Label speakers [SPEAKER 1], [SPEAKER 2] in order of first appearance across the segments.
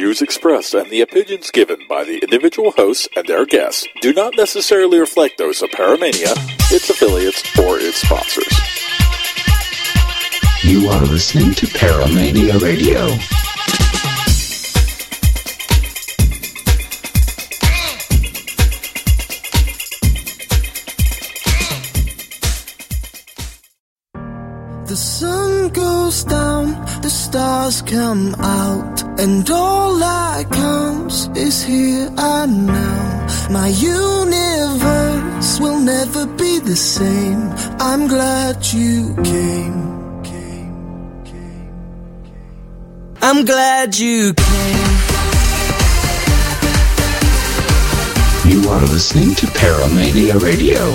[SPEAKER 1] views expressed and the opinions given by the individual hosts and their guests do not necessarily reflect those of Paramania, its affiliates, or its sponsors.
[SPEAKER 2] You are listening to Paramania Radio.
[SPEAKER 3] The sun goes down, the stars come out, and all that counts is here and now. My universe will never be the same. I'm glad you came. I'm glad you came.
[SPEAKER 2] You are listening to Paramania Radio.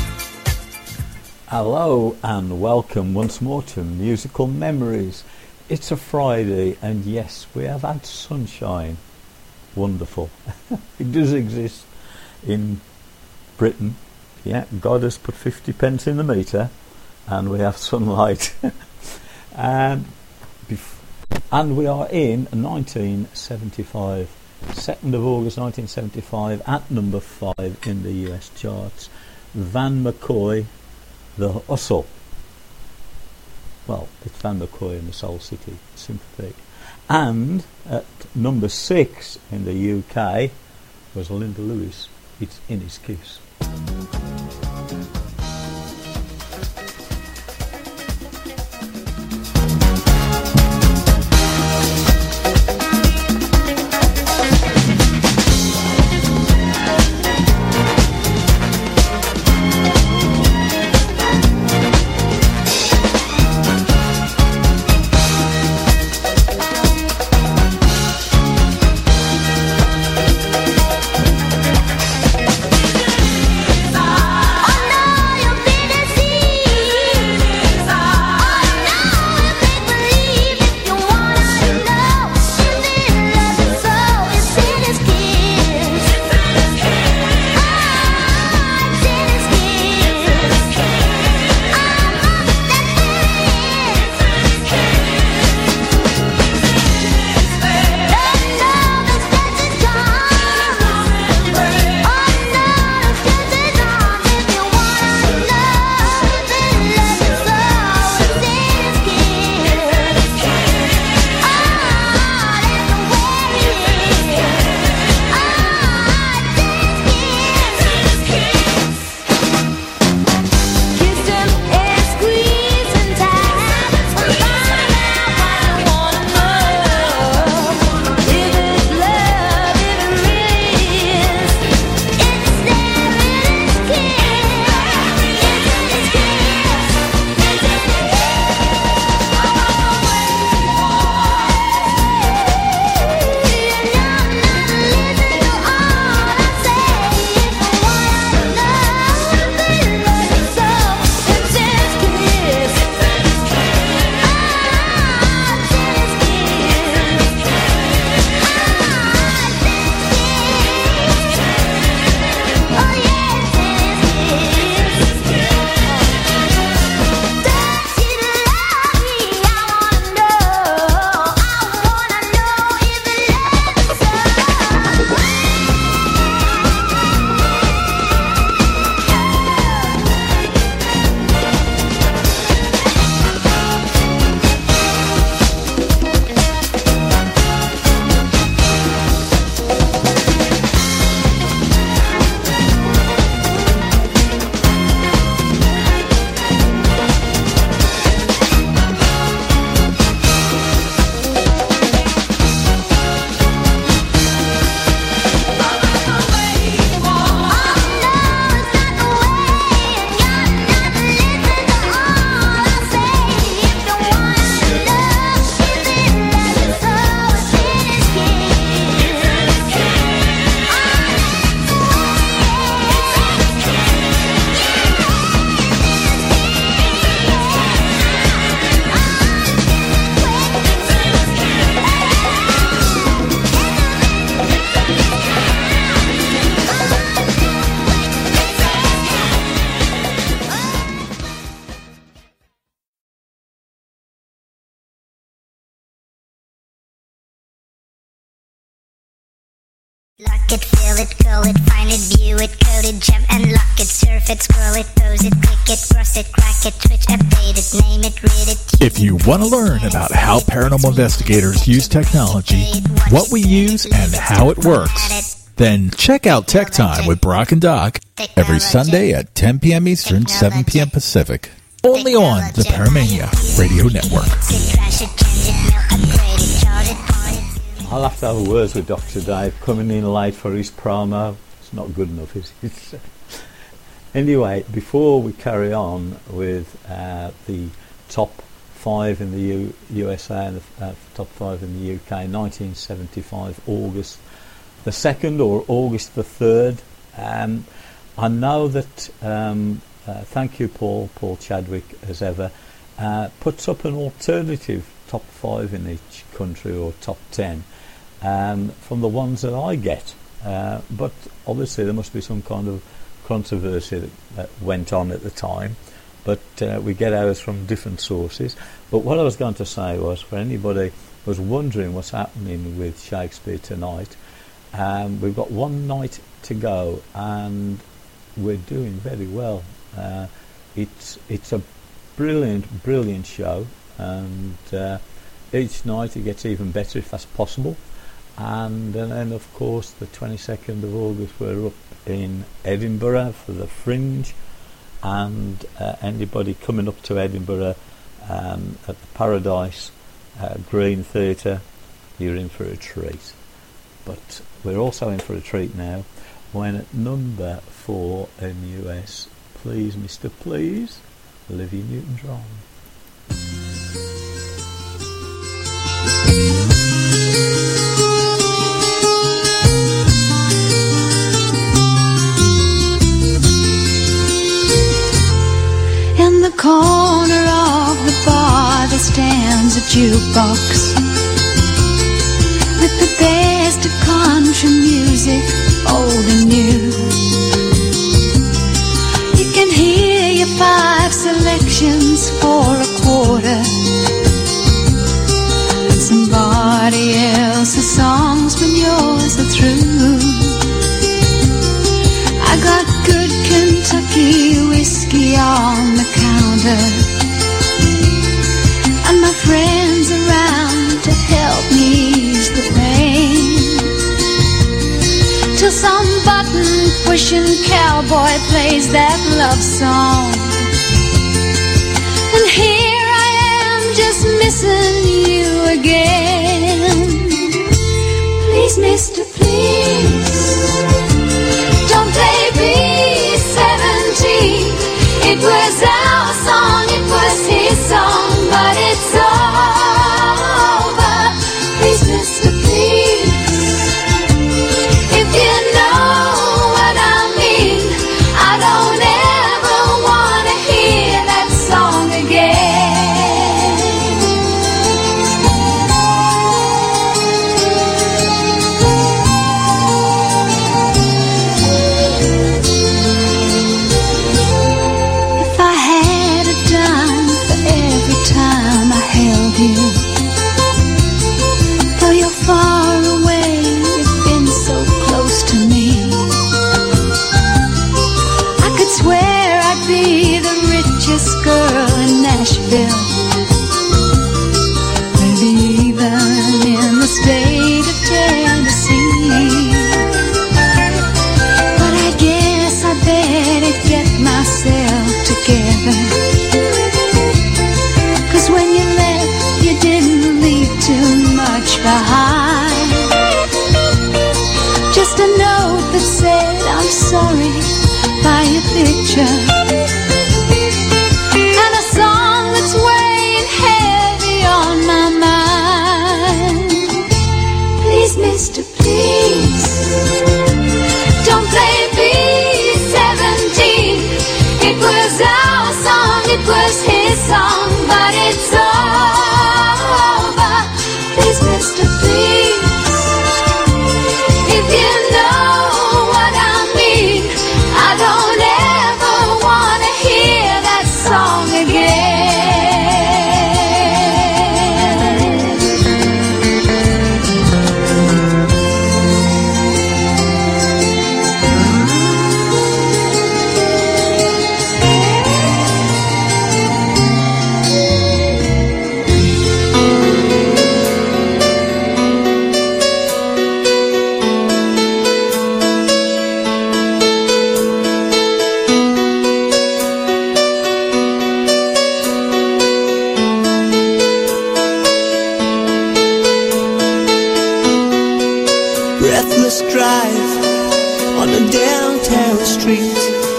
[SPEAKER 4] Hello and welcome once more to Musical Memories. It's a Friday, and yes, we have had sunshine. Wonderful. It does exist in Britain. Yeah, God has put 50 pence in the meter, and we have sunlight. And we are in 1975, 2nd of August 1975, at number 5 in the US charts. Van McCoy, The Hustle. Well, it's Van McCoy and the Soul City Sympathy. And at number 6 in the UK was Linda Lewis, It's In His Kiss.
[SPEAKER 5] Lock it, fill it, curl it, find it, view it, code it, jump and lock it, surf it, scroll it, pose it, click it, cross it, crack it, twitch, update it, name it, read it.
[SPEAKER 1] If you want to learn about how paranormal investigators use technology, what we use, and how it works, then check out Tech Time with Brock and Doc every Sunday at 10 p.m. Eastern, 7 p.m. Pacific. Only on the Paramania Radio Network.
[SPEAKER 4] I'll have to have words with Dr. Dave coming in late for his promo. It's not good enough, is it? Anyway, before we carry on with the top 5 in the USA and the top 5 in the UK, 1975, August the 2nd or August the 3rd. I know that, thank you Paul Chadwick, as ever, puts up an alternative top 5 in each country or top 10 from the ones that I get. But obviously there must be some kind of controversy that went on at the time. But we get ours from different sources. But what I was going to say was, for anybody who was wondering what's happening with Shakespeare tonight, we've got one night to go and we're doing very well. It's a brilliant show, and each night it gets even better if that's possible. And then of course the 22nd of August we're up in Edinburgh for the Fringe, and anybody coming up to Edinburgh at the Paradise Green Theatre, you're in for a treat. But we're also in for a treat now when at number 4 in the US, Please Mr. Please, Olivia Newton-John.
[SPEAKER 6] In the corner of the bar there stands a jukebox with the best of country music, old and new. You can hear your 5 selections for a quarter. Somebody else's songs when yours are through. I got good Kentucky whiskey on the counter, and my friends around to help me ease the pain, till some button-pushing cowboy plays that love song, and here I am just missing you again. Please, Mr. Please, don't play B-17. It was our song, it was his song, but it's over. Please, Mr. Please, if you know what I mean, I don't ever want to hear that song again. If I had a dime for every time I held you, though you're far away, you've been so close to me, I could swear I'd be the richest girl in Nashville, maybe even in the state of Tennessee. But I guess I better get myself together, 'cause when you left you didn't leave too much behind. Just a note that said I'm sorry by your picture, and a song that's weighing heavy on my mind. Please, Mr. Please, don't play B-17. It was our song, it was his song, but it's over. Please, Mr. Please, if you know what I mean, I don't ever want to hear that song again.
[SPEAKER 3] Breathless drive on a downtown street,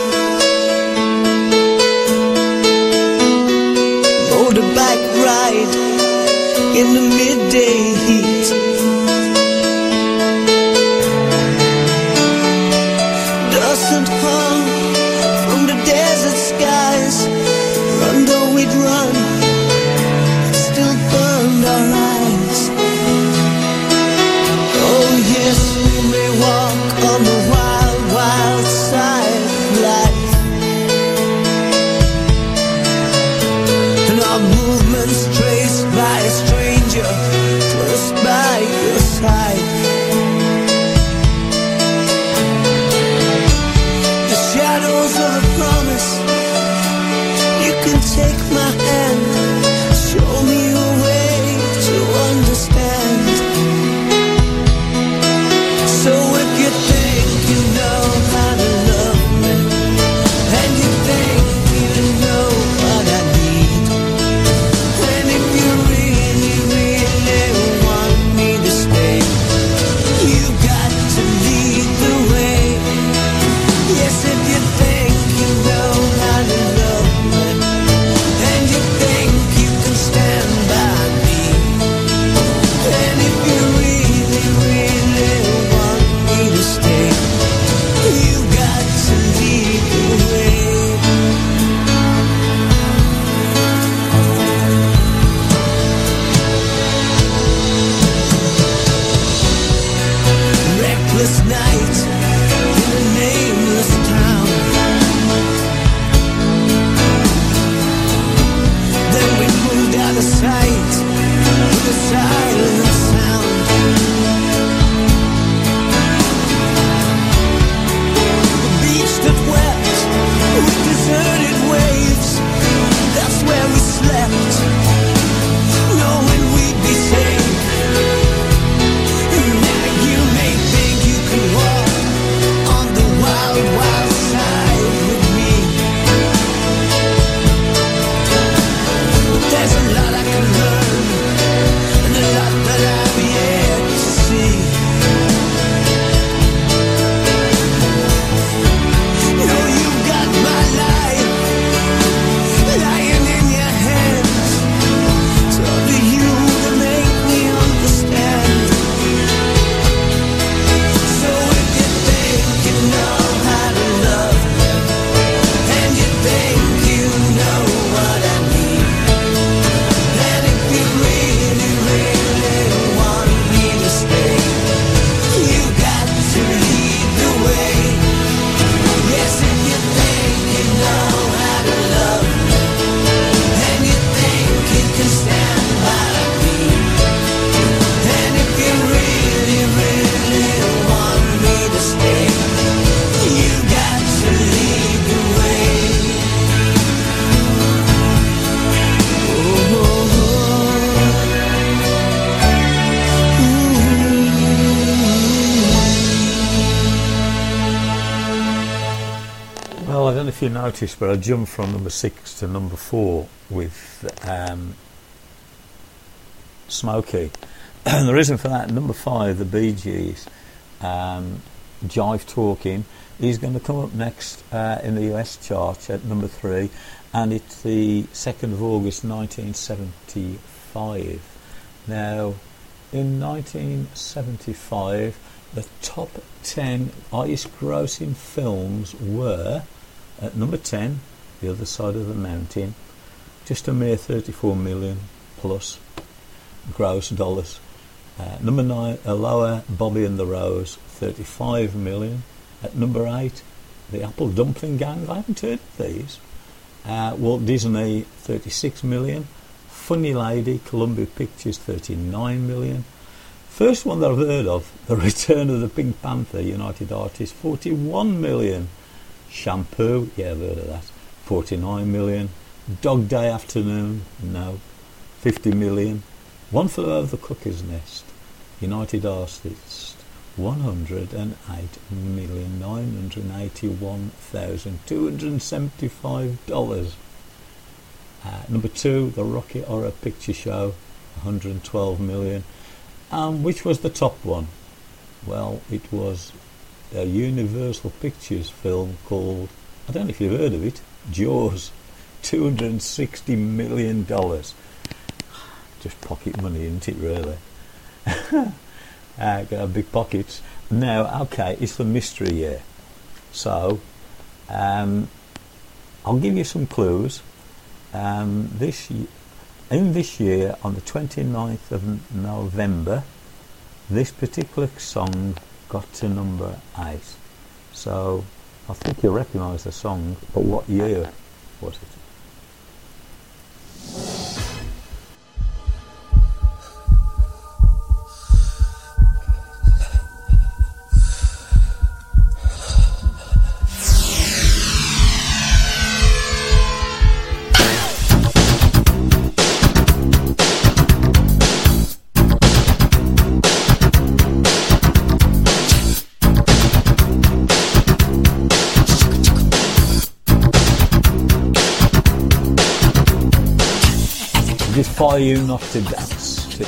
[SPEAKER 3] motorbike ride in the midday heat. Dust and hung from the desert skies, run though we'd run, it still burned footprints traced by a stranger close by your side. The shadows of a promise. You can take my hand, show me a way to understand. So if you think you know how to love me, and you think you know what I need, and if you really, really want me to stay, you got to lead the way. Yes, if you think you know how to love me, and you think you can stand by me, and if you really, really want me to stay, you got to lead the way. Reckless night in a nameless town. Then we moved out of sight with a silent sound. The beach that wept with deserted waves, that's where we slept, knowing we'd be safe. Now you may think you can walk on the wild, wild side with me, but there's a lot I can learn, and a lot that I've yet to see. You know you've got my life lying in your hands. It's up to you to make me understand. So if you think you know how to love me, and you think you know what I need, and if you really, really want me to stay, you got to lead the way. Yes, if you think you know how to love me, and you think you can stand by me, and if you really, really want me to stay, you got to lead the way.
[SPEAKER 4] Well, I don't know if you noticed, but I jumped from number 6 to number 4 with Smokey. And the reason for that, number 5, the Bee Gees, Jive Talking, is going to come up next in the US chart at number 3, and it's the 2nd of August 1975. Now, in 1975, the top 10 highest grossing films were, at number 10, The Other Side of the Mountain, just a mere 34 million plus gross dollars. Number 9, lower, Bobby and the Rose, 35 million. At number 8, The Apple Dumpling Gang, I haven't heard of these. Walt Disney, 36 million. Funny Lady, Columbia Pictures, 39 million. First one that I've heard of, The Return of the Pink Panther, United Artists, 41 million. Shampoo, yeah, I've heard of that, 49 million. Dog Day Afternoon, no, 50 million. One Flew Over the Cuckoo's Nest, United Artists, $108,981,275. Number 2, The Rocky Horror Picture Show, 112 million. Which was the top one? Well, it was a Universal Pictures film called, I don't know if you've heard of it, Jaws, $260 million. Just pocket money, isn't it, really? Got big pockets. Now, okay, it's the mystery year. So, I'll give you some clues. In this year, on the 29th of November, this particular song got to number 8. So, I think you'll recognise the song, but what year was it? for you not to dance to.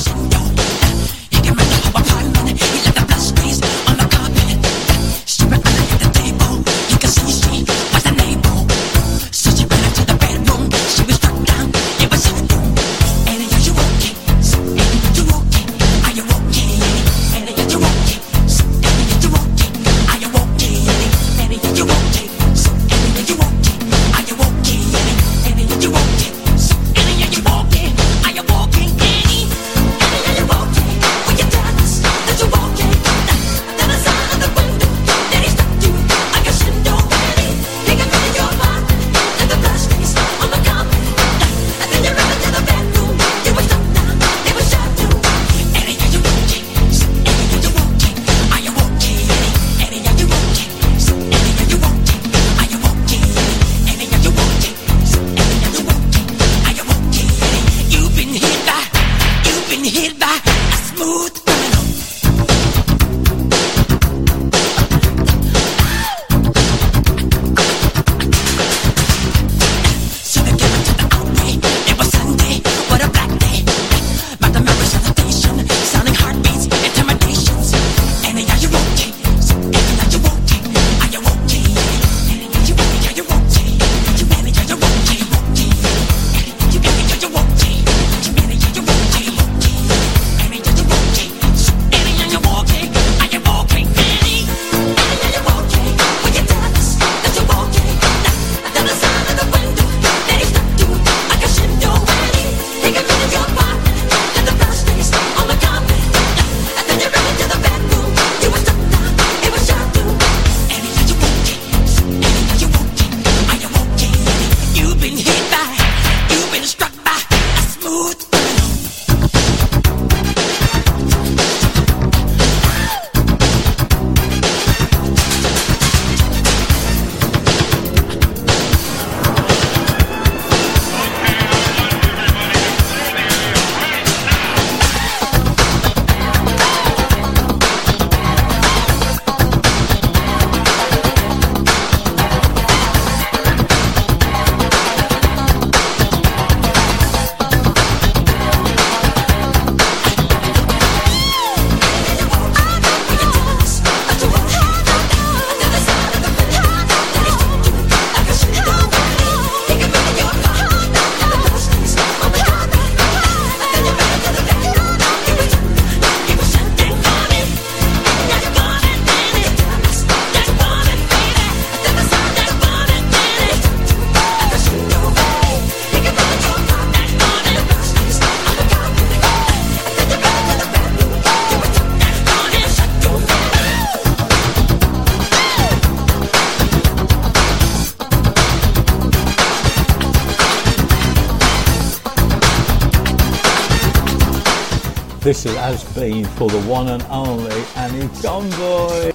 [SPEAKER 4] This has been for the one and only Annie Convoy.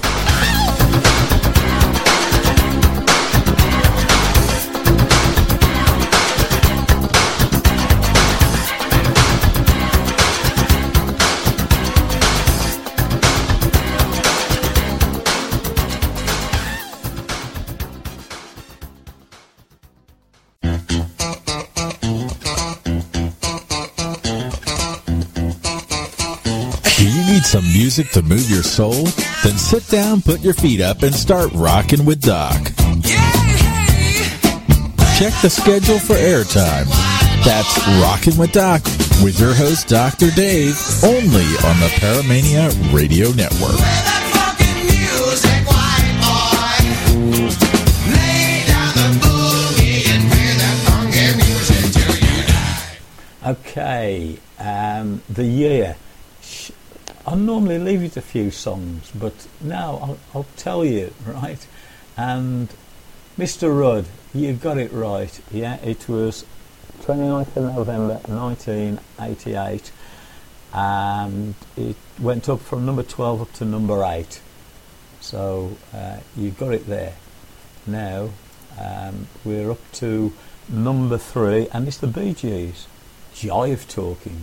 [SPEAKER 1] Some music to move your soul? Then sit down, put your feet up, and start rocking with Doc. Check the schedule for airtime. That's Rockin' with Doc with your host, Dr. Dave, only on the Paramania Radio Network.
[SPEAKER 4] Okay, the year. I normally leave it a few songs, but now I'll tell you, right? And Mr. Rudd, you got it right. Yeah, it was 29th of November 1988, and it went up from number 12 up to number 8. So you got it there. Now we're up to number 3, and it's the Bee Gees, Jive Talking.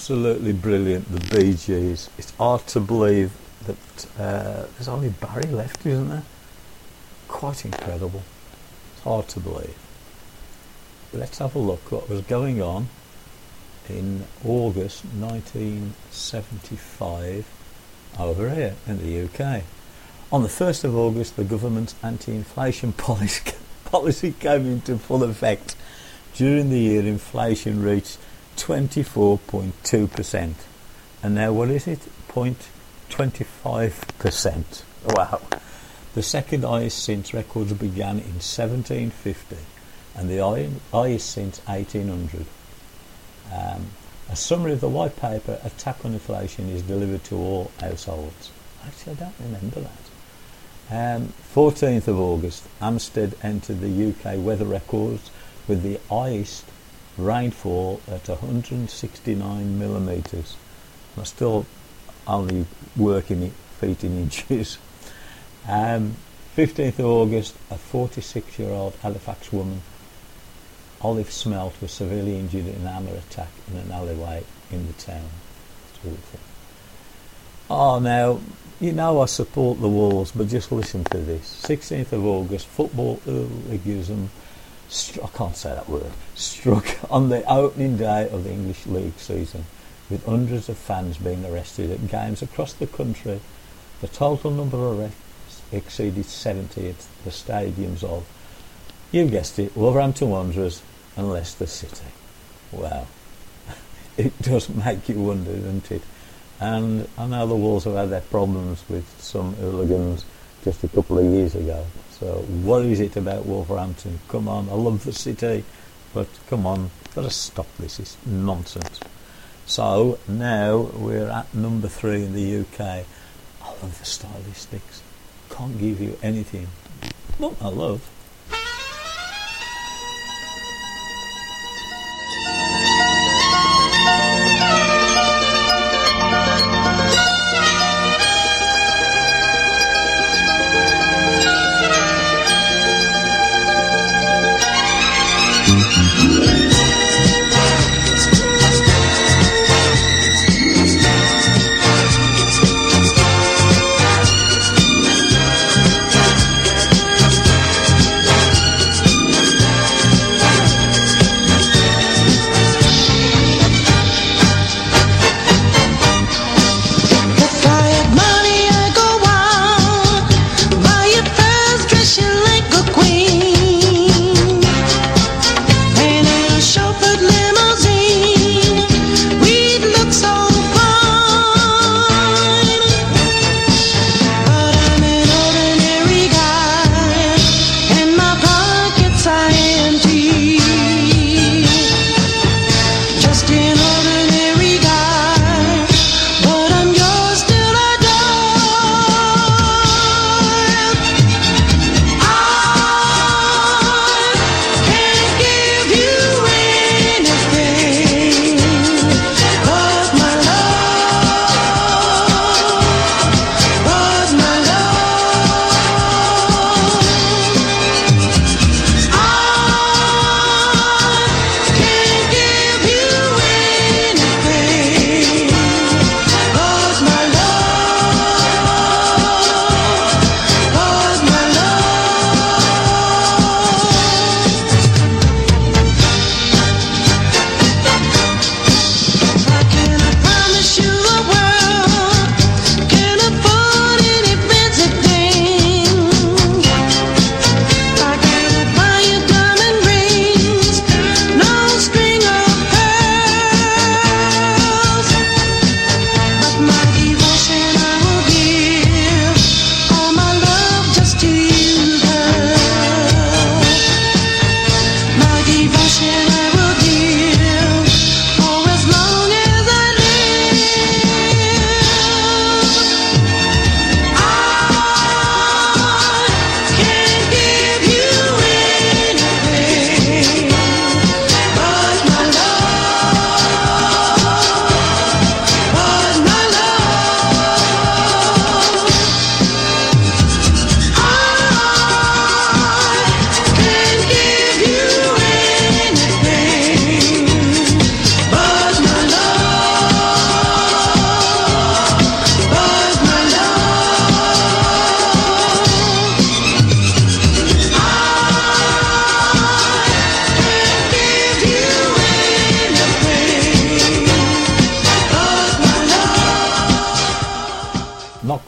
[SPEAKER 4] absolutely brilliant, the Bee Gees. It's hard to believe that there's only Barry left, isn't there? Quite incredible. It's hard to believe. Let's have a look what was going on in August 1975 over here in the UK. On the 1st of August, the government's anti-inflation policy came into full effect. During the year, inflation reached 24.2%. And now what is it? 0.25%. Wow. The second highest since records began in 1750 and the highest since 1800. A summary of the white paper, Attack on Inflation, is delivered to all households. Actually, I don't remember that. 14th of August, Hampstead entered the UK weather records with the highest rainfall at 169 millimetres. I'm still only working it feet in inches. 15th of August, a 46-year-old Halifax woman, Olive Smelt, was severely injured in an hammer attack in an alleyway in the town. It's awful. Oh, now, you know I support the Wolves, but just listen to this. 16th of August, football hooliganism, I can't say that word, struck on the opening day of the English League season, with hundreds of fans being arrested at games across the country. The total number of arrests exceeded 70 at the stadiums of, you guessed it, Wolverhampton Wanderers and Leicester City. Wow. It does make you wonder, doesn't it? And I know the Wolves have had their problems with some hooligans just a couple of years ago. So what is it about Wolverhampton? Come on, I love the city, but come on, got to stop this. It's nonsense. So now we're at number 3 in the UK. I love the stylistics. Can't give you anything but I love.
[SPEAKER 3] Ain't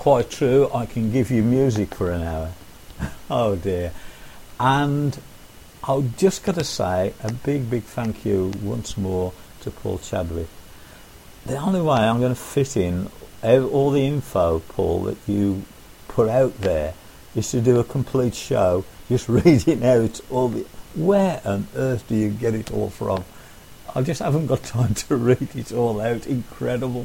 [SPEAKER 4] quite true. I can give you music for an hour. Oh dear. And I've just got to say a big thank you once more to Paul Chadwick. The only way I'm going to fit in all the info, Paul, that you put out there is to do a complete show just reading out all the... Where on earth do you get it all from? I just haven't got time to read it all out. Incredible.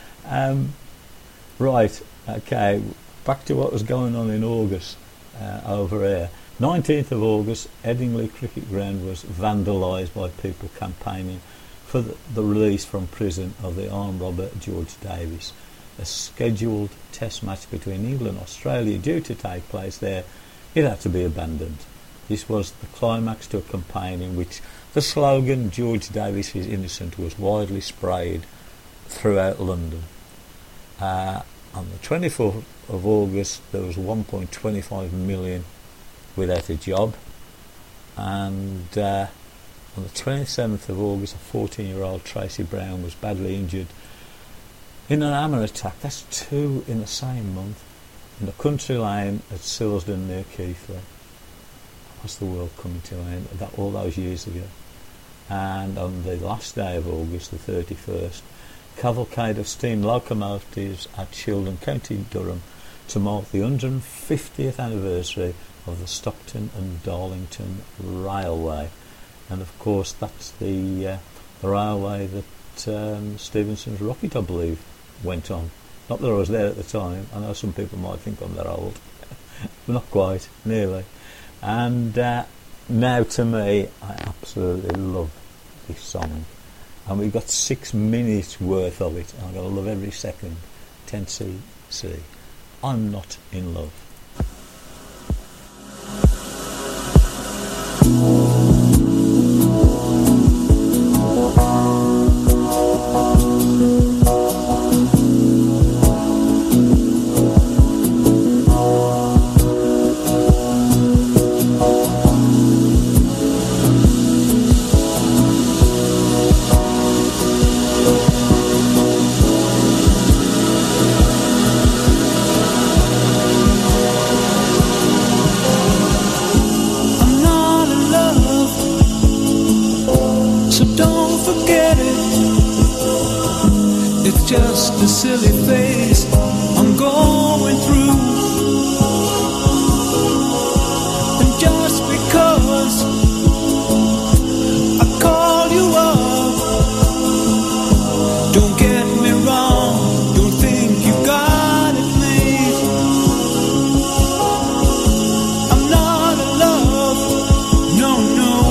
[SPEAKER 4] Right, okay, back to what was going on in August over here. 19th of August, Headingley Cricket Ground was vandalised by people campaigning for the release from prison of the armed robber George Davis. A scheduled test match between England and Australia due to take place there, it had to be abandoned. This was the climax to a campaign in which the slogan "George Davis is innocent" was widely sprayed throughout London. On the 24th of August there was 1.25 million without a job, and on the 27th of August a 14-year-old Tracy Brown was badly injured in an hammer attack. That's two in the same month, in the country lane at Silsden near Keighley. What's the world coming to an end? All those years ago. And on the last day of August, the 31st, cavalcade of steam locomotives at Childon, County Durham, to mark the 150th anniversary of the Stockton and Darlington Railway. And of course that's the railway that Stephenson's Rocket, I believe, went on. Not that I was there at the time. I know some people might think I'm that old. But not quite, nearly. And now to me, I absolutely love this song. And we've got 6 minutes worth of it. I'm going to love every second. 10cc. I'm Not in Love.
[SPEAKER 3] Just a silly phase I'm going through, and just because I call you up, don't get me wrong, don't think you got it made. I'm not in love, no, no.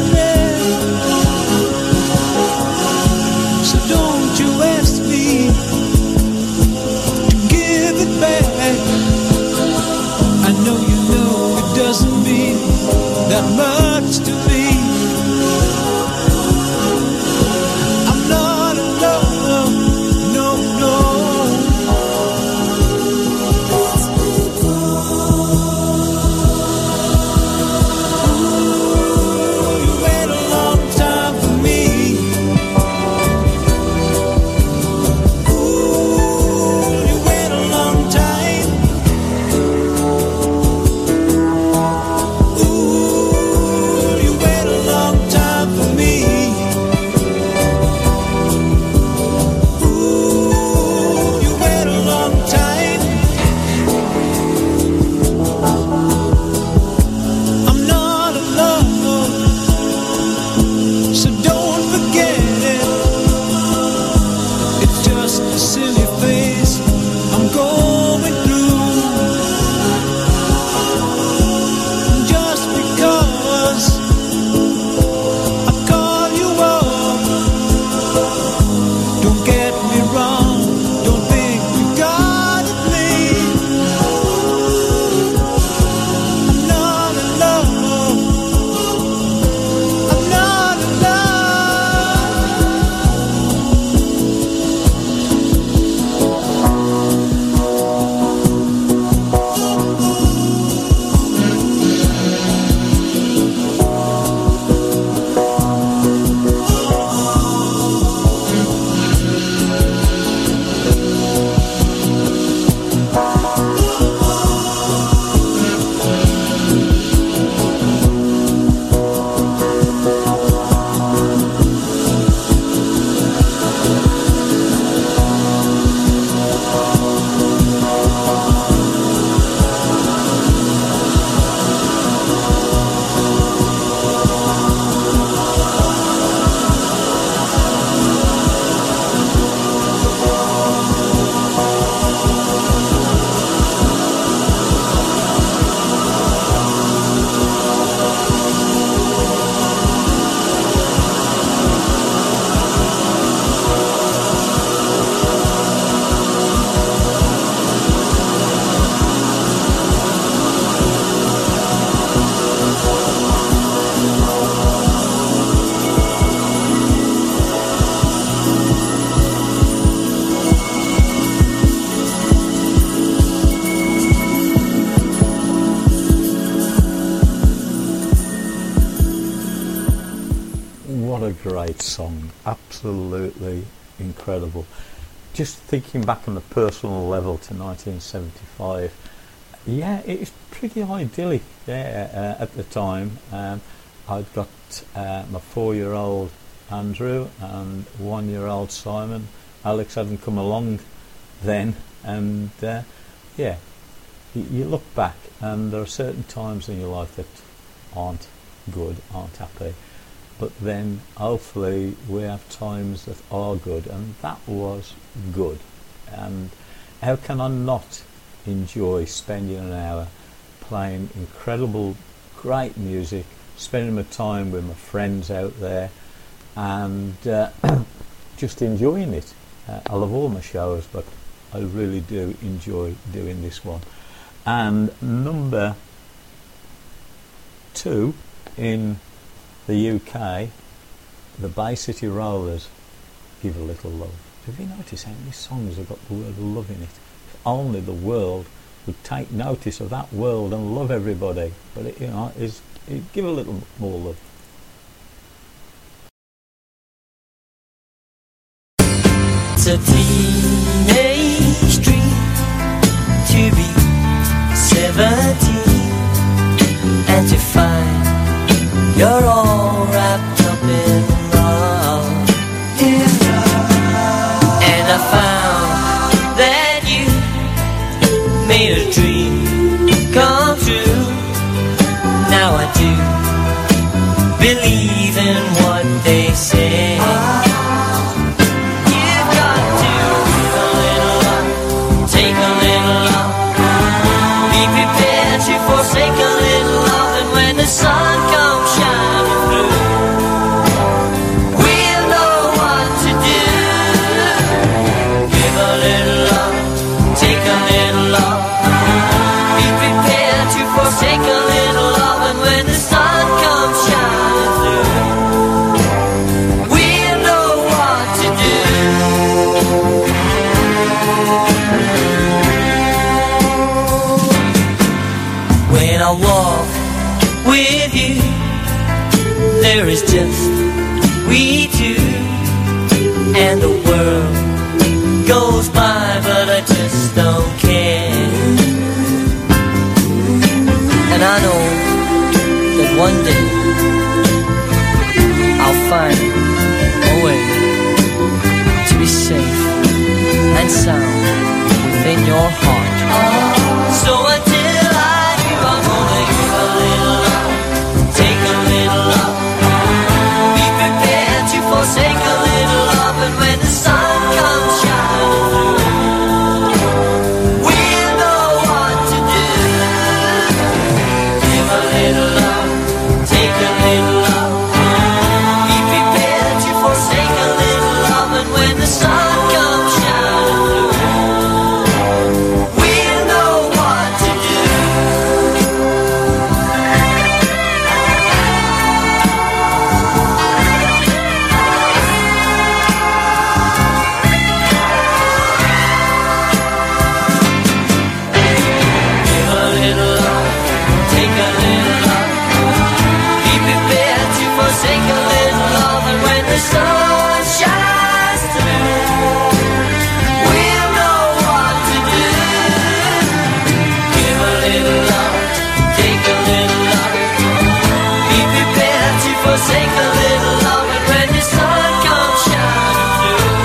[SPEAKER 3] Don't you ask me doesn't mean that much to me. I'm not alone, no, no. Ooh, you wait a long time for me. Ooh, you wait a long time. Ooh, you wait a long time for me. Ooh, you wait a long time. I'm not alone, so don't forget it. It's just a silly phase I'm going through. Just because I call you up, don't get me wrong, don't think you got me. I'm not alone, I'm not
[SPEAKER 4] What a great song, absolutely incredible. Just thinking back on a personal level to 1975, yeah, it was pretty idyllic there at the time. I'd got my 4-year-old Andrew and 1-year-old Simon. Alex hadn't come along then, and yeah, you look back and there are certain times in your life that aren't good, aren't happy, but then hopefully we have times that are good, and that was good. And how can I not enjoy spending an hour playing incredible, great music, spending my time with my friends out there, and just enjoying it. I love all my shows, but I really do enjoy doing this one. And number 2 in the UK, the Bay City Rollers, Give a Little Love. Have you noticed how many songs have got the word love in it? If only the world would take notice of that world and love everybody. But it, give a little more love.
[SPEAKER 7] It's a teenage dream to be 17 and to find you're all wrapped up in love. And I found that you made a dream come true. Now I do believe in what they say. You've got to give a little love, take a little love, be prepared to forsake a little love, and when the sun comes shining through, we'll know what to do. Give a little love, take a little love, be prepared to forsake a little When I walk with you, there is just we two, and the world goes by, but I just don't care. And I know that one day I'll find a way to be safe and sound within your heart. So until I do, I'm gonna give a little love, take a little love, be prepared to forsake a little love, and when the sun comes shining through, we'll know what to do. Give a little love, take a little love, be prepared to forsake a little love, and when the sun comes shining through, we'll know what to do. Give a little love, take a little love, be prepared to forsake a little love, and when the sun shines through, we'll know what to do. Give a little love, take a little love, be prepared to forsake a little love, and when the sun comes shining through,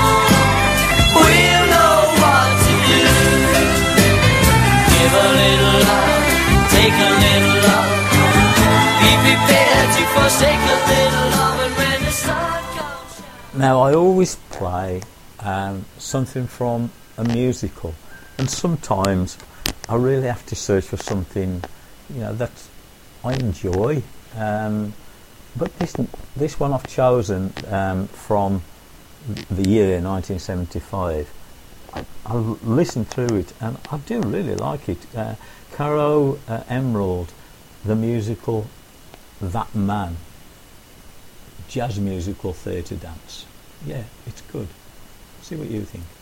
[SPEAKER 7] we'll know what to do. Give a little love, take a little love, be prepared to forsake a little love, and when the sun comes shining.
[SPEAKER 4] Now, I always play something from a musical, and sometimes I really have to search for something, that I enjoy. But this one I've chosen from the year 1975. I listened through it, and I do really like it. Caro Emerald, the musical That Man, jazz musical theatre dance. Yeah, it's good. See what you think.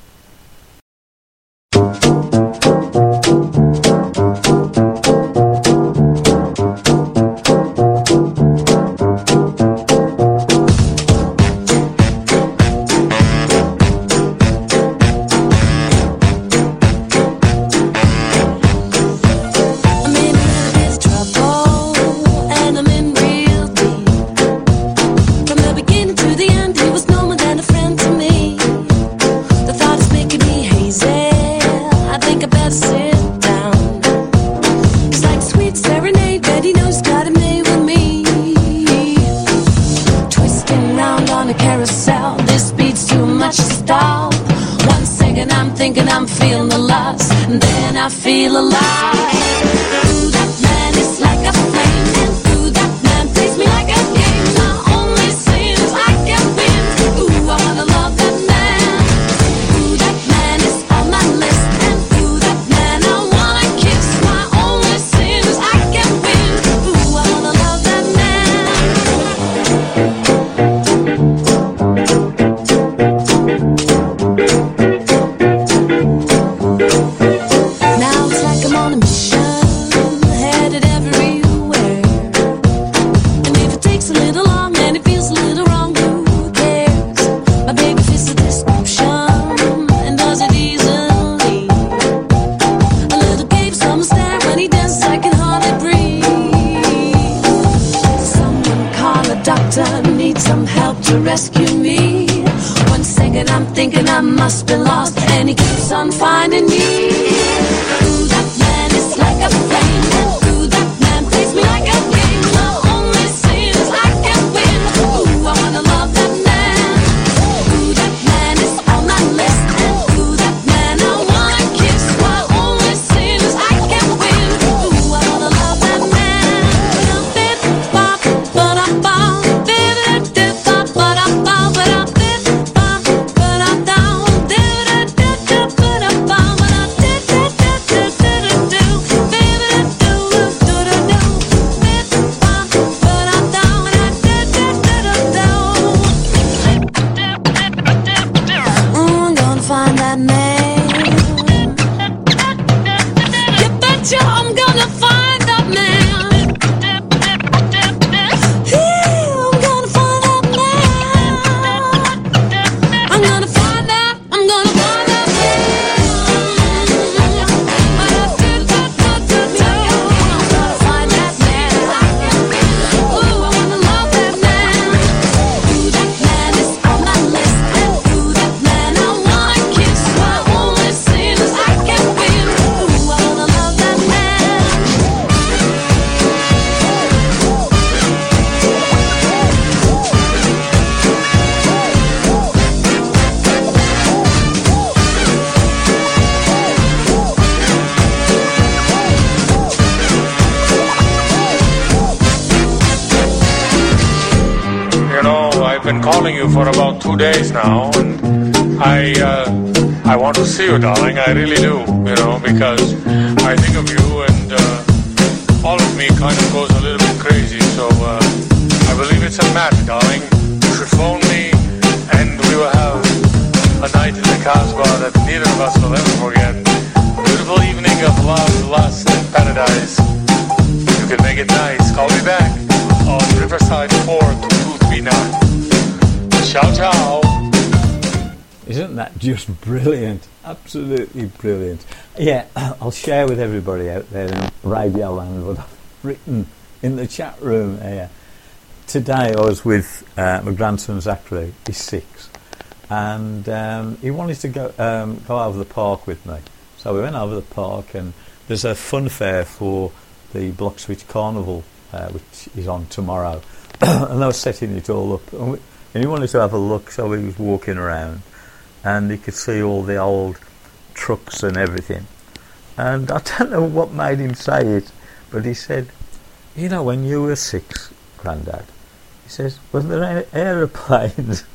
[SPEAKER 6] I'm in a little bit of trouble, and I'm in real deep. From the beginning to the end, he was no more than a friend to me. The thought is making me hazy. I think I better sit down. It's like a sweet serenade that he knows got him made with me. Twisting round on a carousel, this beat's too much to stop. 1 second I'm thinking I'm feeling the loss, and then I feel alive. Ooh, that man is like a flame, and ooh, that man plays me like a game. My only sin is I can win. Ooh, I wanna love that man. Ooh, that man is on my list, and ooh, that man I wanna kiss. My only sin is I can win. Ooh, I wanna love that man. Now it's like I'm on a mission, headed everywhere. And if it takes a little long and it feels a little wrong, who cares? My baby fits the description and does it easily. A little gaze from a stare when he dances, I can hardly breathe. Someone call a doctor, need some help to rescue me. 1 second I'm thinking I must be lost, and he keeps on finding me. Ooh, that man is like a flame, and ooh, that man plays me like a game. My only sin is I can win. Ooh, I wanna love that man. Ooh, that man is on my list, and ooh, that man I wanna kiss. My only sin is I can win. Ooh, I wanna love that man.
[SPEAKER 8] been calling you for about 2 days now, and I want to see you, darling. I really do, you know, because I think of you, and all of me kind of goes a little bit crazy. So I believe it's a match, darling. You should phone me, and we will have a night in the Casbah that neither of us will ever forget. Beautiful evening of love, lust, and paradise. You can make it nice. Call me back on Riverside 4239. Ciao, ciao.
[SPEAKER 4] Isn't that just brilliant? Absolutely brilliant. Yeah, I'll share with everybody out there in Radio Land what I've written in the chat room here. Today I was with my grandson Zachary. He's 6, and he wanted to go over the park with me. So we went over the park, and there's a fun fair for the Bloxwich Carnival, which is on tomorrow. And they were setting it all up, and he wanted to have a look, so he was walking around, and he could see all the old trucks and everything. And I don't know what made him say it, but he said, you know, when you were 6, Grandad, he says, was there any aeroplanes?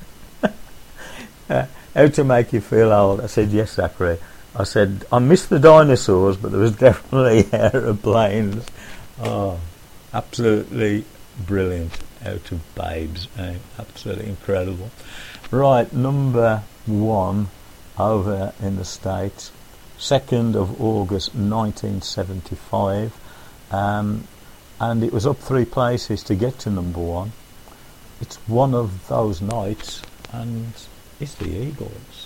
[SPEAKER 4] How to make you feel old? I said, yes, Zachary. I said, I missed the dinosaurs, but there was definitely aeroplanes. Oh, absolutely brilliant. Out of Babes. Absolutely incredible. Right, number 1 over in the States, 2nd of August 1975, and it was up 3 places to get to number 1. It's One of Those Nights, and it's the Eagles.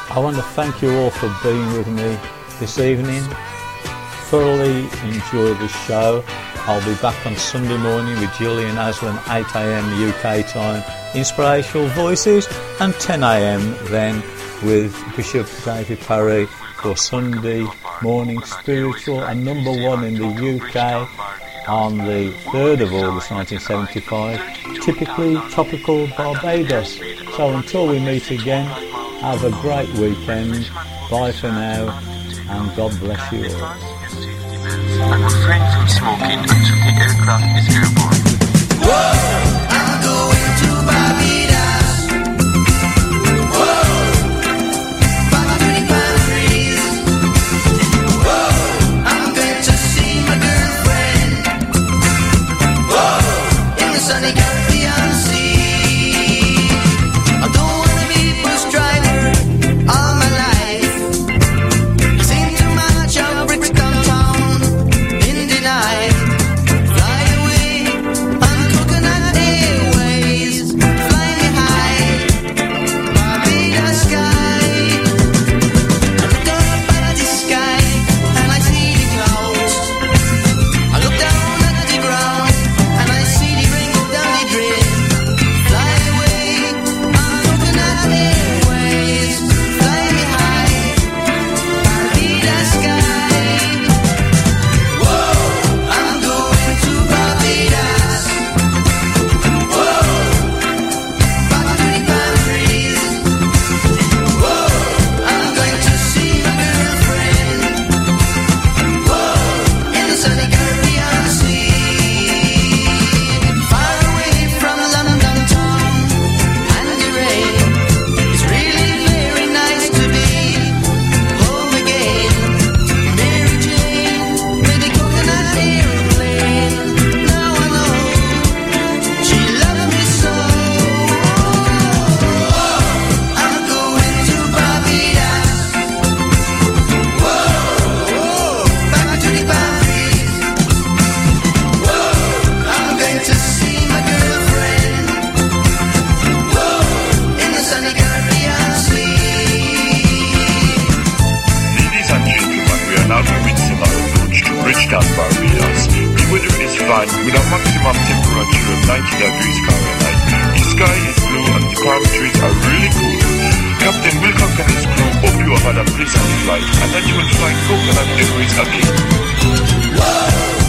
[SPEAKER 4] I want to thank you all for being with me this evening. Thoroughly enjoy the show. I'll be back on Sunday morning with Julian Aslan, 8 a.m. UK time, Inspirational Voices, and 10 a.m. then with Bishop David Parry for Sunday morning spiritual and number one in the UK on the 3rd of August 1975, typically topical Barbados. So until we meet again, have a great weekend. Bye for now, and God bless you all.
[SPEAKER 9] And refrain from smoking until the aircraft is airborne.
[SPEAKER 3] Whoa, I'm going to Barbados. Whoa, back to the countries. Whoa, I'm going to see my girlfriend. Whoa, in the sunny Caribbean Sea. I don't want to be bus driver all my life. I've seen too much of Brixton town in the night. Fly away on coconut airways. Fly me high, Barbados sky. I look up at the sky and I see the clouds. I look down at the ground and I see the rainbow down the drain. Fly away on coconut airways. Fly me high, Barbados sky. Whoa, I'm going to Barbados. Whoa, back to the countries. Whoa, I'm going to see my girlfriend. Whoa, in the sunny Caribbean Sea. Far away from London town and the rain. It's really very nice to be home again. Mary Jane with the coconut airplane. Now I know she loved me so. I'm going to Barbados. Whoa, back to the countries. Whoa, I'm going to see my girlfriend. Whoa, in the sunny Caribbean Sea.
[SPEAKER 10] Ladies and gentlemen, we are now commencing our approach to Bridgetown, Barbados. The weather is fine with a maximum temperature of 90 degrees Fahrenheit. The sky is blue and the palm trees are really cool. Captain Wilcox and his crew hope you have had a pleasant flight and that you will find coconut memories again.
[SPEAKER 3] Whoa,